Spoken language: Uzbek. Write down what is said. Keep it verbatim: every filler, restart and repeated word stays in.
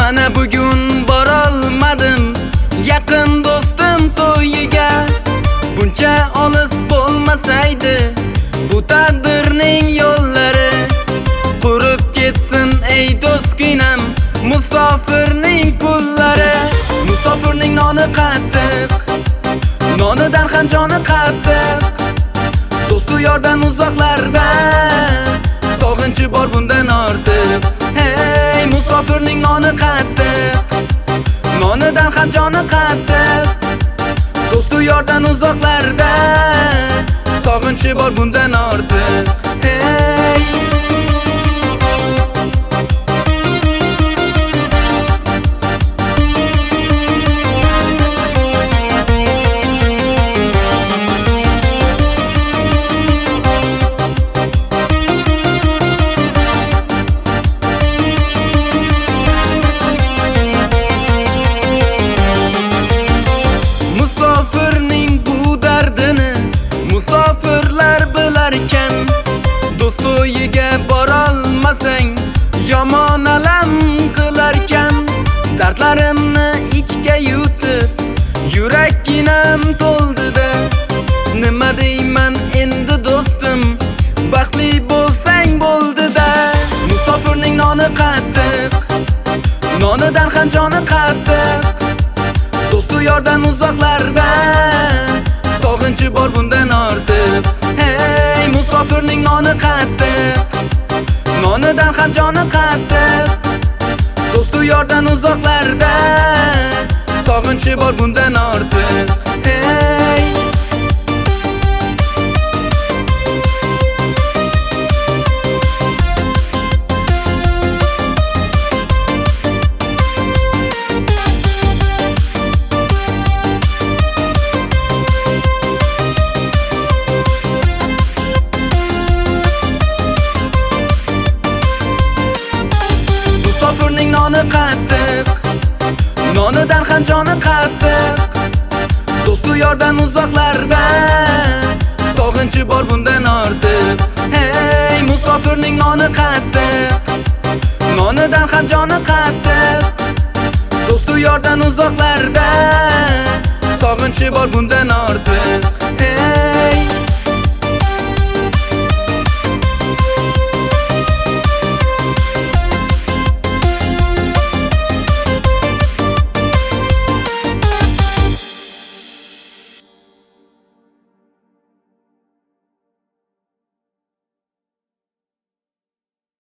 Mana bugun borolmadim yaqin do'stim to'yiga. Buncha olis bo'lmasaydi bu taqdirning yo'llari. Qurib ketsin ey do'stginam musofirning pullari. Musofirning noni qattiq, nonidan ham joni qattiq. Do'stu yordan uzoqlarda sog'inchi bor bundan ortiq. Hey, musofirning noni qattiq, nonidan ham joni qattiq. Do'stu yordan uzoqlarda sog'inchi bor bundan ortiq. Hey, musofirning bu dardini musofirlar bilarkan. Do'st to'yiga borolmasang yomon alam qilarkan. Dardlarimni ichga yutib yurakginam to'ldida. Nima deyman endi do'stim, baxtli bo'lsang bo'ldi-da. Musofirning noni qattiq, nonidan ham joni qattiq. Do'stu yordan uzoqlarda sog'inchi bor bundan ortiq. Hey, musofirning noni qattiq, nonidan ham joni qattiq. Do'stu yordan uzoqlarda sog'inchi bor bundan ortiq. Hey, musofirning noni qattiq, nonidan ham joni qattiq. Do'stu yordan uzoqlarda sog'inchi bor bundan ortiq. Hey, musofirning noni qattiq, nonidan ham joni qattiq. Do'stu yordan uzoqlarda sog'inchi bor bundan ortiq. Hey,